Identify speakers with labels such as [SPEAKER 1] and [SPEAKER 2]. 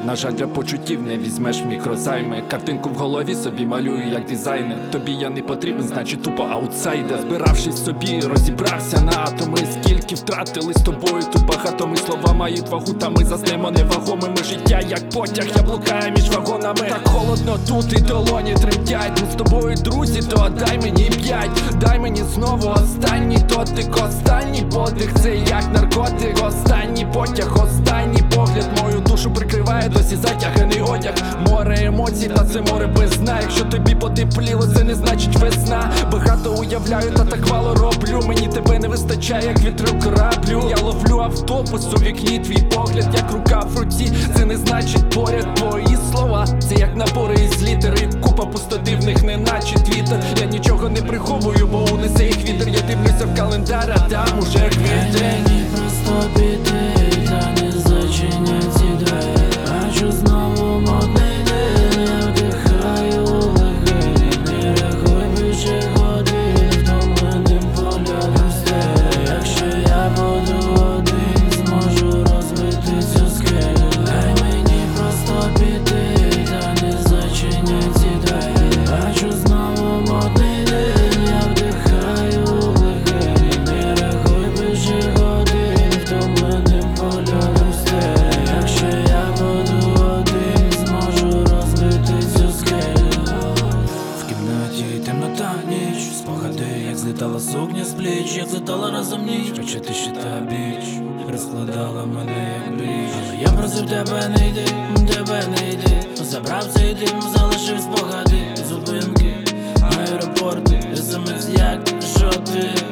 [SPEAKER 1] На жаль, для почуттів не візьмеш мікрозайми. Картинку в голові собі малюю як дизайнер. Тобі я не потрібен, значить тупо аутсайдер. Збиравшись собі, розібрався на атоми. Скільки втратили з тобою тут багато. Ми слова мають вагу, та ми заснемо невагомими. Життя як потяг, я блукаю між вагонами. Так холодно тут і долоні тремтять. Ми з тобою друзі, то дай мені 5. Дай мені знову останній дотик, останній подих. Це як наркотик, останній потяг, останній погляд. Мою душу прикриває досі затяганий одяг. Море емоцій, та це море без дна. Якщо тобі потепліло, це не значить весна. Багато уявляю, та так мало роблю. Мені тебе не вистачає, як вітрил кораблю. Я ловлю автобус у вікні, твій погляд, як рука в руці. Це не значить поряд твої слова. Це як набори із літери. Купа пустоти в них, не наче твіттер. Я нічого не приховую, бо унесе їх вітер. Я дивлюся в календар, а там уже квітень.
[SPEAKER 2] Мені просто піти, та не зачинять ці двері. Бачу знову модний день, я вдихаю легені. Не рахуй більше годин, втомленим поглядом стелі. Якщо я буду один, зможу розбити цю скелю. Дай мені просто піти, та не зачинять ці двері. Бачу знову модний день, я вдихаю легені. Не рахуй більше годин, втомленим поглядом стелі. Якщо я буду один, зможу розбити цю скелю. В кімнаті темнота, ніч, спогади, як злітала сукня з пліч, як злітала разом ніч. Хоча ти ще та біч, розкладала мене як біч. Але я просив тебе не йди, тебе не йди. Забрав цей дим, залишив спогади, зупинки, аеропорти, смс, як, що ти.